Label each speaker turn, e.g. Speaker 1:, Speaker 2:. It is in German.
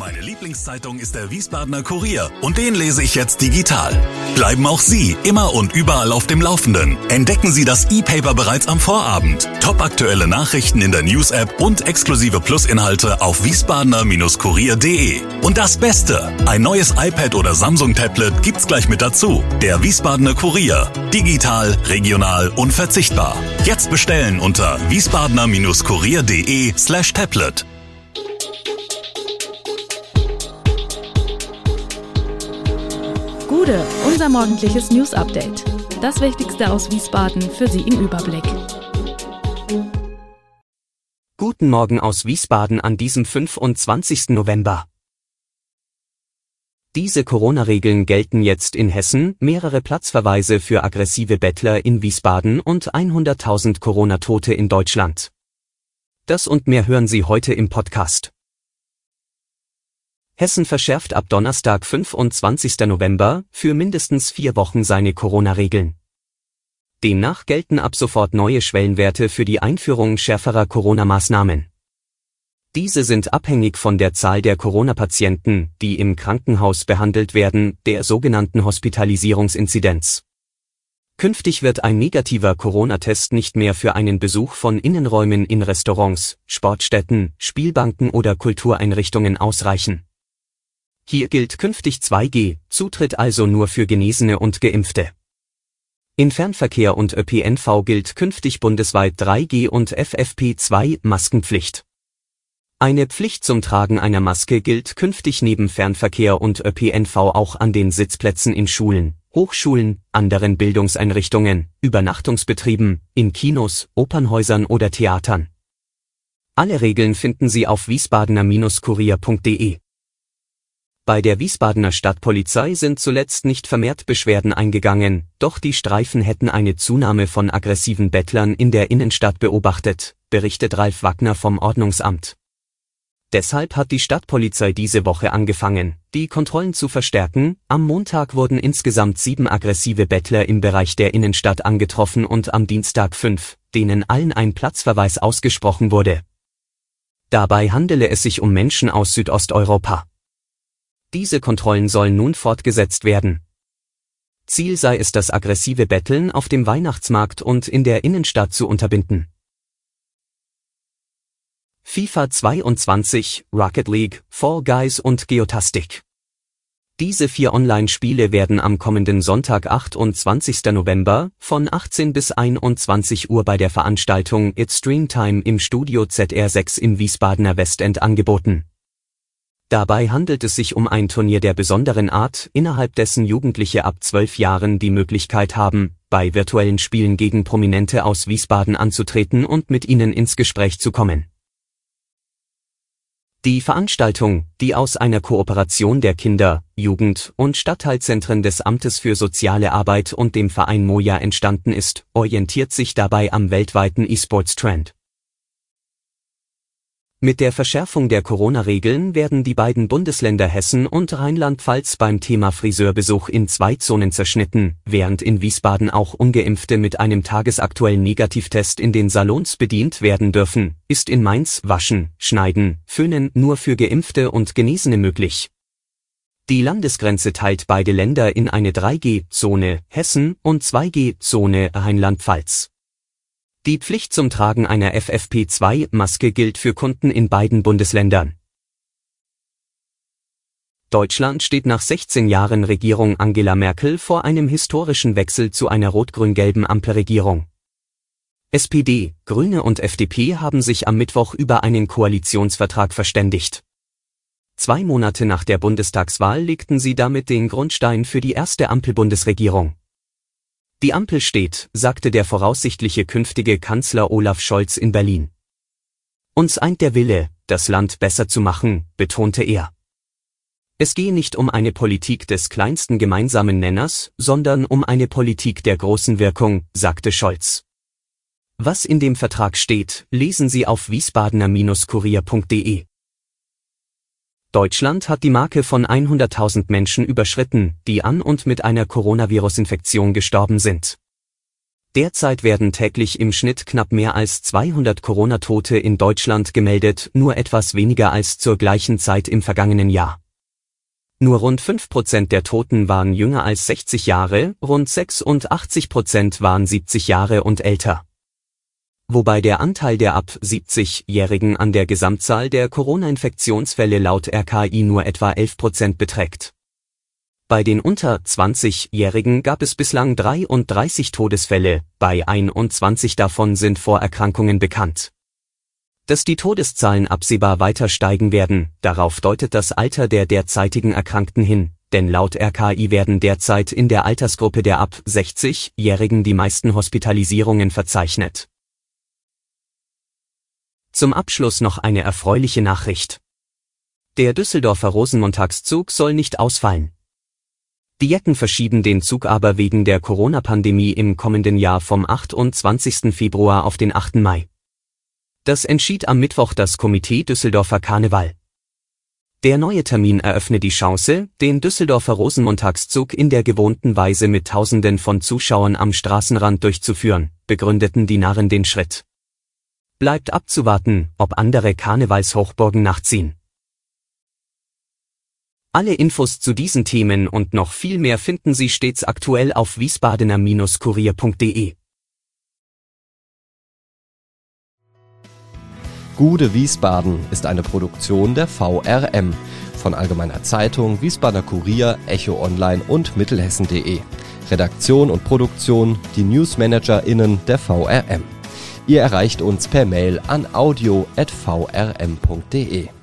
Speaker 1: Meine Lieblingszeitung ist der Wiesbadener Kurier und den lese ich jetzt digital. Bleiben auch Sie immer und überall auf dem Laufenden. Entdecken Sie das E-Paper bereits am Vorabend. Topaktuelle Nachrichten in der News-App und exklusive Plusinhalte auf wiesbadener-kurier.de. Und das Beste, ein neues iPad oder Samsung-Tablet gibt's gleich mit dazu. Der Wiesbadener Kurier. Digital, regional, unverzichtbar. Jetzt bestellen unter wiesbadener-kurier.de/tablet.
Speaker 2: Gude, unser morgendliches News-Update. Das Wichtigste aus Wiesbaden für Sie im Überblick.
Speaker 3: Guten Morgen aus Wiesbaden an diesem 25. November. Diese Corona-Regeln gelten jetzt in Hessen, mehrere Platzverweise für aggressive Bettler in Wiesbaden und 100.000 Corona-Tote in Deutschland. Das und mehr hören Sie heute im Podcast. Hessen verschärft ab Donnerstag, 25. November, für mindestens 4 Wochen seine Corona-Regeln. Demnach gelten ab sofort neue Schwellenwerte für die Einführung schärferer Corona-Maßnahmen. Diese sind abhängig von der Zahl der Corona-Patienten, die im Krankenhaus behandelt werden, der sogenannten Hospitalisierungsinzidenz. Künftig wird ein negativer Corona-Test nicht mehr für einen Besuch von Innenräumen in Restaurants, Sportstätten, Spielbanken oder Kultureinrichtungen ausreichen. Hier gilt künftig 2G, Zutritt also nur für Genesene und Geimpfte. In Fernverkehr und ÖPNV gilt künftig bundesweit 3G und FFP2 Maskenpflicht. Eine Pflicht zum Tragen einer Maske gilt künftig neben Fernverkehr und ÖPNV auch an den Sitzplätzen in Schulen, Hochschulen, anderen Bildungseinrichtungen, Übernachtungsbetrieben, in Kinos, Opernhäusern oder Theatern. Alle Regeln finden Sie auf wiesbadener-kurier.de. Bei der Wiesbadener Stadtpolizei sind zuletzt nicht vermehrt Beschwerden eingegangen, doch die Streifen hätten eine Zunahme von aggressiven Bettlern in der Innenstadt beobachtet, berichtet Ralf Wagner vom Ordnungsamt. Deshalb hat die Stadtpolizei diese Woche angefangen, die Kontrollen zu verstärken. Am Montag wurden insgesamt 7 aggressive Bettler im Bereich der Innenstadt angetroffen und am Dienstag 5, denen allen ein Platzverweis ausgesprochen wurde. Dabei handele es sich um Menschen aus Südosteuropa. Diese Kontrollen sollen nun fortgesetzt werden. Ziel sei es, das aggressive Betteln auf dem Weihnachtsmarkt und in der Innenstadt zu unterbinden. FIFA 22, Rocket League, Fall Guys und Geotastic. Diese 4 Online-Spiele werden am kommenden Sonntag, 28. November, von 18 bis 21 Uhr bei der Veranstaltung It's Stream Time im Studio ZR6 im Wiesbadener Westend angeboten. Dabei handelt es sich um ein Turnier der besonderen Art, innerhalb dessen Jugendliche ab 12 Jahren die Möglichkeit haben, bei virtuellen Spielen gegen Prominente aus Wiesbaden anzutreten und mit ihnen ins Gespräch zu kommen. Die Veranstaltung, die aus einer Kooperation der Kinder-, Jugend- und Stadtteilzentren des Amtes für Soziale Arbeit und dem Verein Moja entstanden ist, orientiert sich dabei am weltweiten E-Sports-Trend. Mit der Verschärfung der Corona-Regeln werden die beiden Bundesländer Hessen und Rheinland-Pfalz beim Thema Friseurbesuch in 2 Zonen zerschnitten, während in Wiesbaden auch Ungeimpfte mit einem tagesaktuellen Negativtest in den Salons bedient werden dürfen, ist in Mainz Waschen, Schneiden, Föhnen nur für Geimpfte und Genesene möglich. Die Landesgrenze teilt beide Länder in eine 3G-Zone Hessen und 2G-Zone Rheinland-Pfalz. Die Pflicht zum Tragen einer FFP2-Maske gilt für Kunden in beiden Bundesländern. Deutschland steht nach 16 Jahren Regierung Angela Merkel vor einem historischen Wechsel zu einer rot-grün-gelben Ampelregierung. SPD, Grüne und FDP haben sich am Mittwoch über einen Koalitionsvertrag verständigt. 2 Monate nach der Bundestagswahl legten sie damit den Grundstein für die erste Ampel-Bundesregierung. Die Ampel steht, sagte der voraussichtliche künftige Kanzler Olaf Scholz in Berlin. Uns eint der Wille, das Land besser zu machen, betonte er. Es gehe nicht um eine Politik des kleinsten gemeinsamen Nenners, sondern um eine Politik der großen Wirkung, sagte Scholz. Was in dem Vertrag steht, lesen Sie auf wiesbadener-kurier.de. Deutschland hat die Marke von 100.000 Menschen überschritten, die an und mit einer Coronavirus-Infektion gestorben sind. Derzeit werden täglich im Schnitt knapp mehr als 200 Corona-Tote in Deutschland gemeldet, nur etwas weniger als zur gleichen Zeit im vergangenen Jahr. Nur rund 5% der Toten waren jünger als 60 Jahre, rund 86% waren 70 Jahre und älter. Wobei der Anteil der ab 70-Jährigen an der Gesamtzahl der Corona-Infektionsfälle laut RKI nur etwa 11% beträgt. Bei den unter 20-Jährigen gab es bislang 33 Todesfälle, bei 21 davon sind Vorerkrankungen bekannt. Dass die Todeszahlen absehbar weiter steigen werden, darauf deutet das Alter der derzeitigen Erkrankten hin, denn laut RKI werden derzeit in der Altersgruppe der ab 60-Jährigen die meisten Hospitalisierungen verzeichnet. Zum Abschluss noch eine erfreuliche Nachricht. Der Düsseldorfer Rosenmontagszug soll nicht ausfallen. Die Jecken verschieben den Zug aber wegen der Corona-Pandemie im kommenden Jahr vom 28. Februar auf den 8. Mai. Das entschied am Mittwoch das Komitee Düsseldorfer Karneval. Der neue Termin eröffne die Chance, den Düsseldorfer Rosenmontagszug in der gewohnten Weise mit Tausenden von Zuschauern am Straßenrand durchzuführen, begründeten die Narren den Schritt. Bleibt abzuwarten, ob andere Karnevalshochburgen nachziehen. Alle Infos zu diesen Themen und noch viel mehr finden Sie stets aktuell auf wiesbadener-kurier.de.
Speaker 4: Gude Wiesbaden ist eine Produktion der VRM von Allgemeiner Zeitung, Wiesbadener Kurier, Echo Online und Mittelhessen.de. Redaktion und Produktion die NewsmanagerInnen der VRM. Ihr erreicht uns per Mail an audio@vrm.de.